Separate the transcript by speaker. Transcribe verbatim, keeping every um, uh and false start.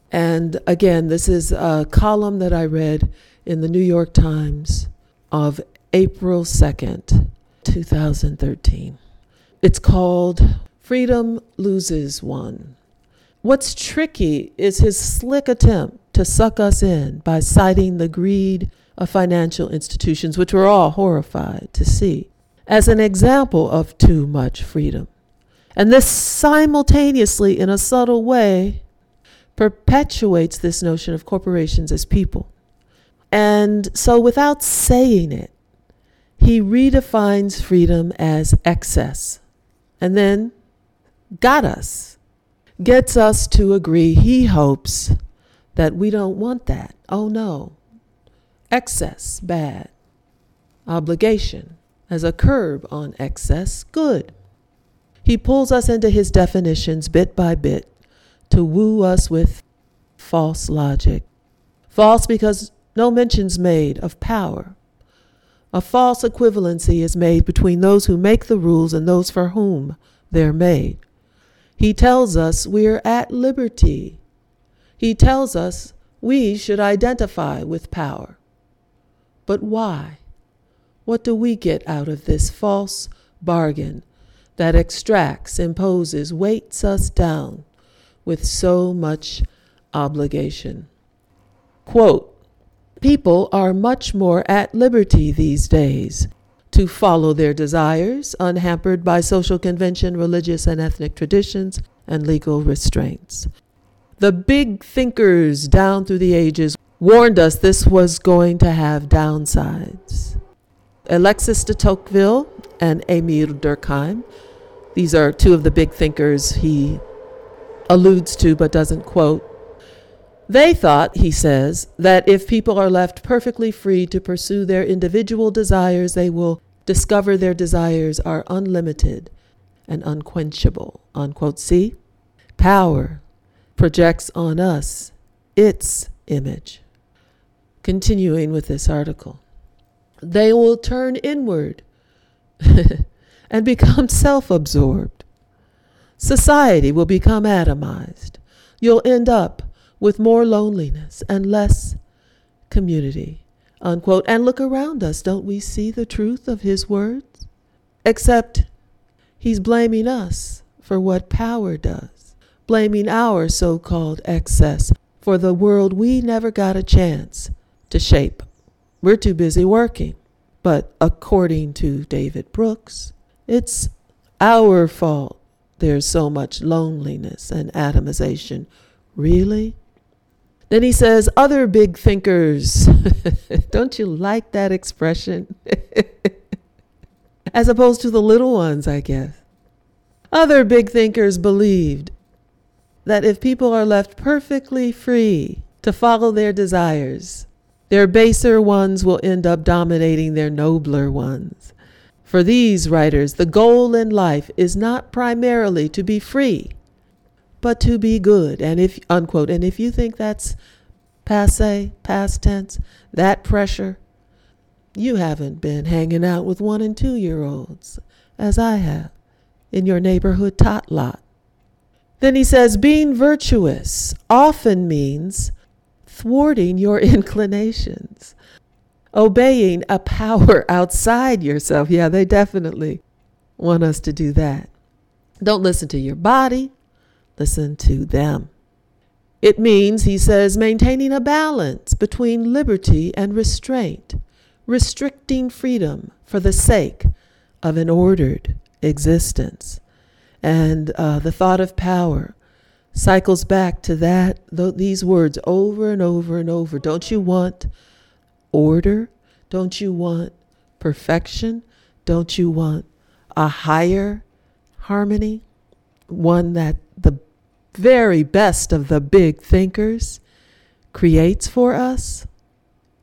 Speaker 1: And again, this is a column that I read in the New York Times of April second, two thousand thirteen. It's called Freedom Loses One. What's tricky is his slick attempt to suck us in by citing the greed of financial institutions, which we're all horrified to see, as an example of too much freedom. And this simultaneously, in a subtle way, perpetuates this notion of corporations as people. And so without saying it, he redefines freedom as excess. And then got us, gets us to agree, he hopes, that we don't want that. Oh no, excess, bad. Obligation as a curb on excess, good. He pulls us into his definitions bit by bit to woo us with false logic. False because no mention's made of power. A false equivalency is made between those who make the rules and those for whom they're made. He tells us we're at liberty. He tells us we should identify with power. But why? What do we get out of this false bargain that extracts, imposes, weights us down with so much obligation? Quote, people are much more at liberty these days to follow their desires, unhampered by social convention, religious and ethnic traditions, and legal restraints. The big thinkers down through the ages warned us this was going to have downsides. Alexis de Tocqueville and Emile Durkheim, these are two of the big thinkers he alludes to but doesn't quote. They thought, he says, that if people are left perfectly free to pursue their individual desires, they will discover their desires are unlimited and unquenchable. Unquote. See? Power projects on us its image. Continuing with this article. They will turn inward and become self-absorbed. Society will become atomized. You'll end up with more loneliness and less community, unquote. And look around us, don't we see the truth of his words? Except he's blaming us for what power does, blaming our so-called excess for the world we never got a chance to shape. We're too busy working. But according to David Brooks, it's our fault there's so much loneliness and atomization. Really? Then he says, other big thinkers, don't you like that expression? As opposed to the little ones, I guess. Other big thinkers believed that if people are left perfectly free to follow their desires, their baser ones will end up dominating their nobler ones. For these writers, the goal in life is not primarily to be free, but to be good. And if, unquote, and if you think that's passé, past tense, that pressure, you haven't been hanging out with one and two year olds, as I have, in your neighborhood tot lot. Then he says, being virtuous often means thwarting your inclinations, obeying a power outside yourself. Yeah, they definitely want us to do that. Don't listen to your body, listen to them. It means, he says, maintaining a balance between liberty and restraint, restricting freedom for the sake of an ordered existence. And uh, the thought of power cycles back to that, th- these words over and over and over. Don't you want order? Don't you want perfection? Don't you want a higher harmony? One that the very best of the big thinkers creates for us?